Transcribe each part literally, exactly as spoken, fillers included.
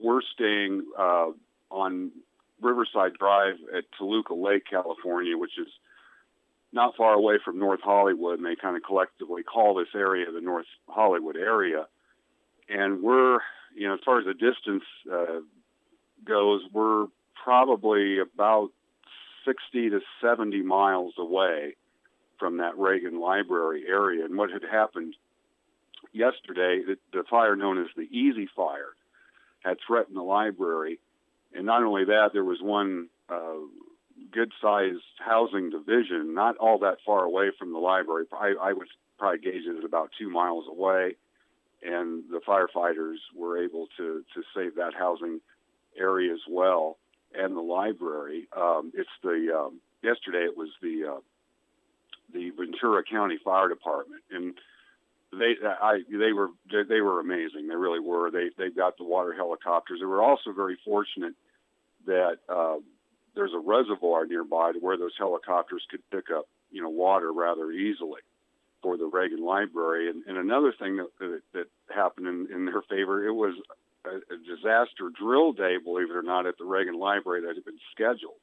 we're staying uh, on Riverside Drive at Toluca Lake, California, which is not far away from North Hollywood, and they kind of collectively call this area the North Hollywood area. And we're, you know, as far as the distance uh, goes, we're probably about sixty to seventy miles away from that Reagan Library area. And what had happened yesterday, the, the fire known as the Easy Fire had threatened the library. And not only that, there was one uh, good-sized housing division not all that far away from the library. I, I would probably gauge it at about two miles away, and the firefighters were able to, to save that housing area as well, and the library. Um, it's the um, yesterday it was the uh, the Ventura County Fire Department, and they I they were they were amazing. They really were. They they got the water helicopters. They were also very fortunate that uh, there's a reservoir nearby to where those helicopters could pick up, you know, water rather easily for the Reagan Library. And, and another thing that, that, that happened in, in their favor, it was a, a disaster drill day, believe it or not, at the Reagan Library that had been scheduled.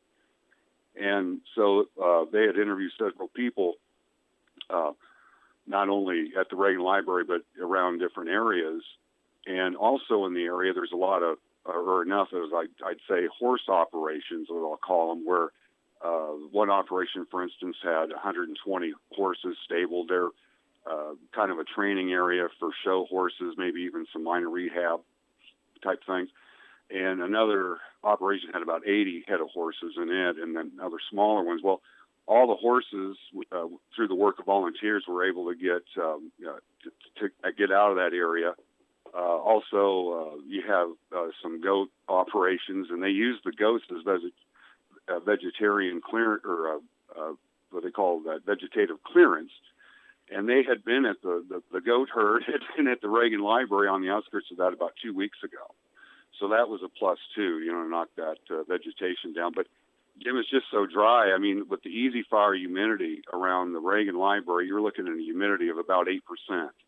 And so uh, they had interviewed several people, uh, not only at the Reagan Library, but around different areas. And also in the area, there's a lot of, or enough as I'd, I'd say, horse operations, what I'll call them, where uh, one operation, for instance, had one hundred twenty horses stabled. They're uh, kind of a training area for show horses, maybe even some minor rehab type things. And another operation had about eighty head of horses in it, and then other smaller ones. Well, all the horses, uh, through the work of volunteers, were able to get um, uh, to, to get out of that area. Uh, also, uh, you have uh, some goat operations, and they use the goats as veg- uh, vegetarian clear or uh, uh, what they call that vegetative clearance. And they had been at the, the the goat herd had been at the Reagan Library on the outskirts of that about two weeks ago. So that was a plus too, you know, to knock that uh, vegetation down. But Jim, it's just so dry. I mean, with the Easy Fire humidity around the Reagan Library, you're looking at a humidity of about eight percent.